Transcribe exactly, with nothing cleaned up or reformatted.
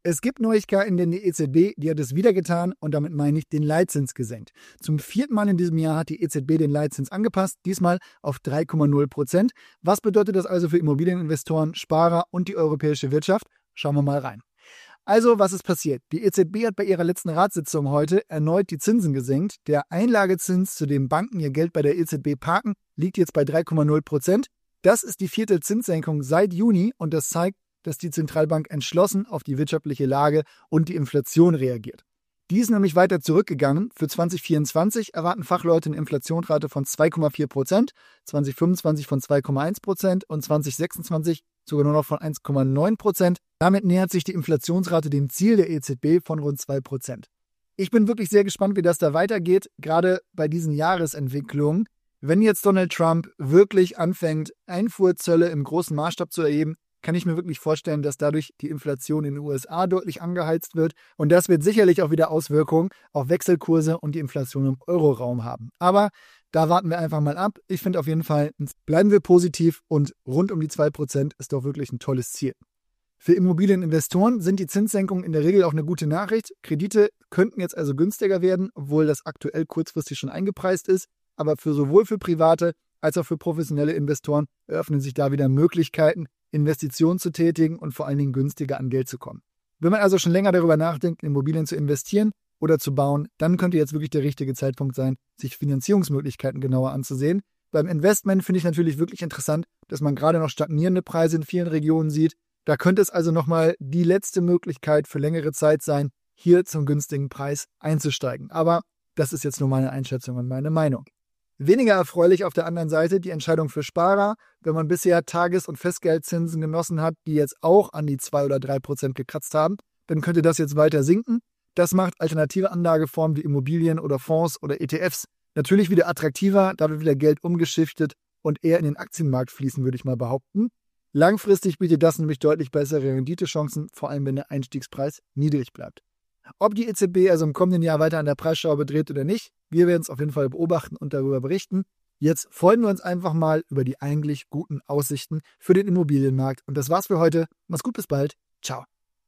Es gibt Neuigkeiten, denn die E Z B, die hat es wieder getan und damit meine ich den Leitzins gesenkt. Zum vierten Mal in diesem Jahr hat die E Z B den Leitzins angepasst, diesmal auf drei Komma null Prozent. Was bedeutet das also für Immobilieninvestoren, Sparer und die europäische Wirtschaft? Schauen wir mal rein. Also, was ist passiert? Die E Z B hat bei ihrer letzten Ratssitzung heute erneut die Zinsen gesenkt. Der Einlagezins, zu dem Banken ihr Geld bei der E Z B parken, liegt jetzt bei drei Komma null Prozent. Das ist die vierte Zinssenkung seit Juni und das zeigt, dass die Zentralbank entschlossen auf die wirtschaftliche Lage und die Inflation reagiert. Die ist nämlich weiter zurückgegangen. Für zwanzig vierundzwanzig erwarten Fachleute eine Inflationsrate von zwei Komma vier Prozent, zwanzig fünfundzwanzig von zwei Komma eins Prozent und zwanzig sechsundzwanzig sogar nur noch von eins Komma neun Prozent. Damit nähert sich die Inflationsrate dem Ziel der E Z B von rund zwei Prozent. Ich bin wirklich sehr gespannt, wie das da weitergeht, gerade bei diesen Jahresentwicklungen. Wenn jetzt Donald Trump wirklich anfängt, Einfuhrzölle im großen Maßstab zu erheben, kann ich mir wirklich vorstellen, dass dadurch die Inflation in den U S A deutlich angeheizt wird. Und das wird sicherlich auch wieder Auswirkungen auf Wechselkurse und die Inflation im Euroraum haben. Aber da warten wir einfach mal ab. Ich finde auf jeden Fall, bleiben wir positiv und rund um die zwei Prozent ist doch wirklich ein tolles Ziel. Für Immobilieninvestoren sind die Zinssenkungen in der Regel auch eine gute Nachricht. Kredite könnten jetzt also günstiger werden, obwohl das aktuell kurzfristig schon eingepreist ist. Aber für sowohl für Private als auch für professionelle Investoren eröffnen sich da wieder Möglichkeiten, Investitionen zu tätigen und vor allen Dingen günstiger an Geld zu kommen. Wenn man also schon länger darüber nachdenkt, in Immobilien zu investieren oder zu bauen, dann könnte jetzt wirklich der richtige Zeitpunkt sein, sich Finanzierungsmöglichkeiten genauer anzusehen. Beim Investment finde ich natürlich wirklich interessant, dass man gerade noch stagnierende Preise in vielen Regionen sieht. Da könnte es also nochmal die letzte Möglichkeit für längere Zeit sein, hier zum günstigen Preis einzusteigen. Aber das ist jetzt nur meine Einschätzung und meine Meinung. Weniger erfreulich auf der anderen Seite die Entscheidung für Sparer. Wenn man bisher Tages- und Festgeldzinsen genossen hat, die jetzt auch an die zwei oder drei Prozent gekratzt haben, dann könnte das jetzt weiter sinken. Das macht alternative Anlageformen wie Immobilien oder Fonds oder E T Fs natürlich wieder attraktiver, da wird wieder Geld umgeschiftet und eher in den Aktienmarkt fließen, würde ich mal behaupten. Langfristig bietet das nämlich deutlich bessere Renditechancen, vor allem wenn der Einstiegspreis niedrig bleibt. Ob die E Z B also im kommenden Jahr weiter an der Preisschraube dreht oder nicht, wir werden es auf jeden Fall beobachten und darüber berichten. Jetzt freuen wir uns einfach mal über die eigentlich guten Aussichten für den Immobilienmarkt. Und das war's für heute. Mach's gut, bis bald. Ciao.